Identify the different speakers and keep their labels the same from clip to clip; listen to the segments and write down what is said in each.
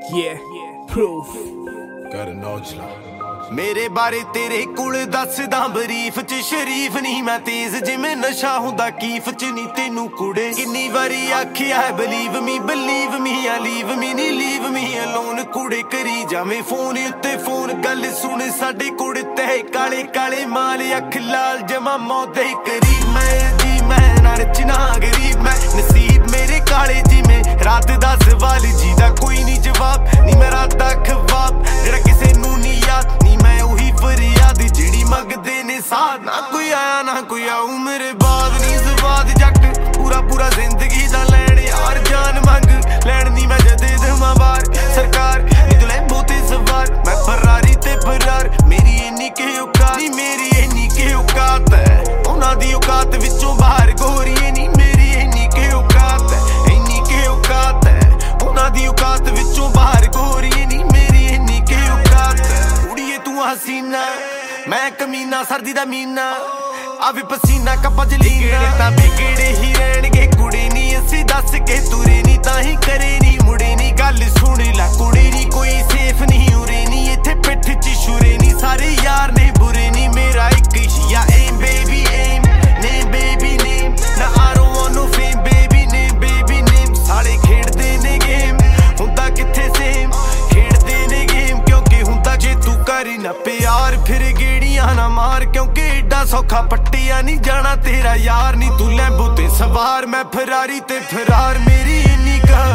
Speaker 1: Yeah, proof.
Speaker 2: ਮੇਰੇ ਬਾਰੇ ਤੇਰੇ ਕੋਲ ਦੱਸਦਾ ਬਰੀਫ ਚ ਸ਼ਰੀਫ ਨਹੀਂ ਮੈਂ ਤੇਜ਼ ਜਿਵੇਂ ਨਸ਼ਾ ਹੁੰਦਾ ਕੀਫ ਚ ਨਹੀਂ ਤੈਨੂੰ ਕੁੜੇ ਕਿੰਨੀ ਵਾਰੀ ਆਖਿਆ ਬਲੀਵ ਮੀ ਆ ਲੀਵ ਮੀ ਨਹੀਂ ਲੀਵ ਮੀ ਅਲੋਨ ਕੁੜੇ ਕਰੀ ਜਾਵੇਂ ਫੋਨ ਉੱਤੇ ਫੋਨ ਗੱਲ ਸੁਣ ਸਾਡੇ ਕੁੜੇ ਤੇ ਕਾਲੇ ਕਾਲੇ ਮਾਲ ਅੱਖ ਲਾਲ ਜਮਾ ਮੌਤੇ ਕਰੀ ਮੈਂ ਨਾ ਰਚਨਾ ਗਰੀਬ ਮੈਂ ਨਸੀਬ ਮੇਰੇ ਕਾਲੇ ਜਿਵੇਂ ਰਾਤ ਦਾ ਸਵਾਲ ਜੀ ਦਾ ਕੋਈ ਨਹੀਂ ਜਵਾਬ ਨਹੀਂ ਮੈਂ ਰਾਤ ਦਾ ਖਵਾਬ ਜਿਹੜਾ ਕਿਸੇ ਨੂੰ ਨਹੀਂ ਯਾਦ ਨਹੀਂ ਮੈਂ ਉਹੀ ਫਰਿਆਦ ਜਿਹੜੀ ਮੰਗਦੇ ਨੇ ਸਾਥ ਨਾ ਕੋਈ ਆਇਆ ਨਾ ਕੋਈ ਆਊ ਮੇਰੇ ਬਾਅਦ ਨਹੀਂ ਸਵਾਦ ਜੱਟ ਪੂਰਾ ਜ਼ਿੰਦਗੀ ਦਾ ਲੈਣ ਯਾਰ ਜਾਨ ਮੰਗ ਲੈਣ ਦੀ ਮੈਂ ਜਦੇ ਦਵਾਂ ਬਾਰ ਸਰਕਾਰ ਨਿਦ ਲੈ ਬੋਤੇ ਸਵਾਰ ਮੈਂ ਫਰਾਰੀ ਤੇ ਫਰਾਰ ਮੇਰੀ ਇੰਨੀ ਕਿ ਔਕਾਤ ਨਹੀਂ ਮੇਰੀ ਇੰਨੀ ਕਿ ਔਕਾਤ ਹੈ ਉਹਨਾਂ ਦੀ ਔਕਾਤ ਵਿੱਚੋਂ ਬਾਹਰ ਗੋਰੀਏ ਨਹੀਂ ਮੇਰੀ ਇੰਨੀ ਕਿ ਔਕਾਤ ਹੈ ਇੰਨੀ ਕਿ ਔਕਾਤ ਹੈ ਉਹਨਾਂ ਦੀ ਔਕਾਤ ਵਿੱਚੋਂ ਬਾਹਰ ਗੋਰੀਏ ਨਹੀਂ ਮੇਰੀ ਇੰਨੀ ਕਿ ਔਕਾਤ ਹੈ ਕੁੜੀਏ ਤੂੰ ਹਸੀਨਾ ਮੈਂ ਕਮੀਨਾ ਸਰਦੀ ਦਾ ਮੀਨਾ ਆ ਵੀ ਪਸੀਨਾ ਕੱਪਾਂ ਚ ਲੀੜੇ ਤਾਂ ਬਿਗੜੇ ਹੀ ਰਹਿਣਗੇ ਕੁੜੀ ਨਹੀਂ ਅਸੀਂ ਦੱਸ ਕੇ ਤੁਰੇ ਨਹੀਂ ਤਾਂ ਹੀ ਕਰੇ ਨਹੀਂ ਮੁੜੇ ਨਹੀਂ ਗੱਲ ਸੁਣ ਲੈ ਕੁੜੀ ਨਹੀਂ ਕੋਈ ਸੇਫ ਨਹੀਂ ਉਰੇ ਨਹੀਂ ਇੱਥੇ ਪਿੱਠ ਚ ਸ਼ੁਰੇ ਨਹੀਂ ਸਾਰੇ ਯਾਰ ਨੇ ਬੁਰੇ ਨਹੀਂ ਮੇਰਾ ਇੱਕ ਹੀ ਆ I'm baby I'm name baby name ਨਾ I don't want no fame baby name ਸਾਰੇ ਖੇਡਦੇ ਨੇ ਗੇਮ ਹੁੰਦਾ ਕਿੱਥੇ ਸੇਮ ਖੇਡਦੇ ਨੇ ਗੇਮ ਕਿਉਂਕਿ ਹੁੰਦਾ ਜੇ ਤੂੰ ਕਰੀ ਨਾ ਪਿਆਰ ਫਿਰ ਗੇੜੀਆਂ ਨਾ ਮਾਰ ਕਿਉਂਕਿ ਏਡਾ ਸੌਖਾ ਪੱਟੀਆਂ ਨਹੀਂ ਜਾਣਾ ਤੇਰਾ ਯਾਰ ਨਹੀਂ ਤੂੰ ਲੈਂਬੋ ਤੇ ਸਵਾਰ ਮੈਂ ਫਰਾਰੀ ਤੇ ਫਰਾਰ ਮੇਰੀ ਇੰਨੀ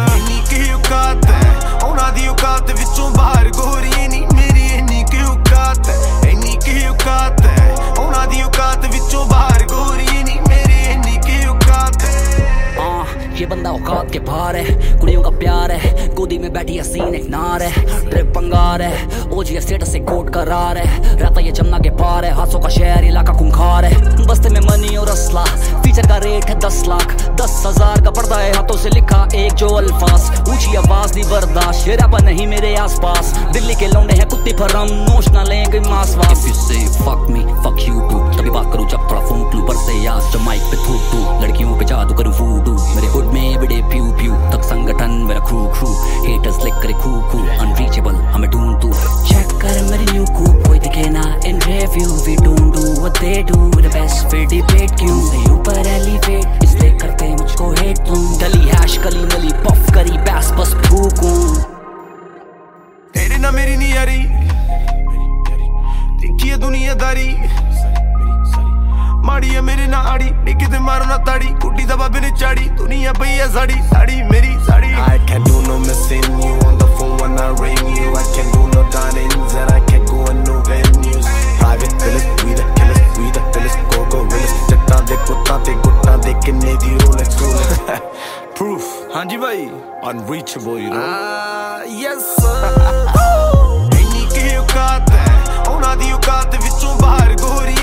Speaker 2: ਕਿ ਔਕਾਤ ਹੈ ਉਹਨਾਂ ਦੀ ਔਕਾਤ ਵਿੱਚੋਂ ਬਾਹਰ ਗੋਰੀਏ ਨਹੀਂ ਮੇਰੀ ਇੰਨੀ ਕਿ ਔਕਾਤ ਹੈ ਇੰਨੀ ਕਿ ਔਕਾਤ ਹੈ ਉਹਨਾਂ ਦੀ ਔਕਾਤ ਵਿੱਚੋਂ ਬਾਹਰ ਗੋਰੀਏ नहीं मेरी इंनी की औकात है
Speaker 3: ये बंदा औकात के बाहर है कुड़ियों का प्यार है गोदी में बैठी हसीन एक नार है ट्रिप पंगार है ओजी स्टेटस से कोट करार है रहता ये जमुना के पार है हाथों का शहर इलाका खूंखार है बस्ते में मनी और असला फीचर का रेट है 10 लाख 10,000 का पर्दा है हाथों से लिखा एक जो अल्फाज ऊंची आवाज नहीं बर्दाश्त शेरापा नहीं मेरे आसपास दिल्ली के लौंडे हैं कुत्ते फरम नोश ना लेंगे मास वास If you say fuck me fuck you too तभी बात करूं जब थोड़ा फोन क्लू पर से याद जो माइक पे थूक तू लड़कियों पे जादू करूं वूडू मेरे हुड में एवरीडे प्यू तक संगठन मेरा crew haters लिख करे खूू unreachable हमें ढूंढ तू check कर मेरी न्यू coupe कोई दिखे ना in review we don't do what they do the best फिर debate क्यों से ऊपर elevate इसलिए करते मुझको hate तुम डली हैश कली मली पफ करी बैस बस फूकूं
Speaker 2: तेरे ना मेरी नहीं यारी देखिए दुनियादारी माड़ी है मेरे ना आड़ी निकी ते मारो ना ताड़ी कुटी दा बाबे ने चाड़ी दुनिया पई है साड़ी मेरी sari I can't do no missing you on the phone when I ring you I can't do no dinings and I can't go in no venues private villas we the killers go realest जट्टा दे कुत्ता ते गुट्टा दे किन्ने दी Rolex proof हाँ जी भाई unreachable you know yes sir ਇੰਨੀ ਕਿ ਔਕਾਤ ਹੈ ਉਹਨਾਂ ਦੀ ਔਕਾਤ ਵਿੱਚੋਂ ਬਾਹਰ ਗੋਰੀ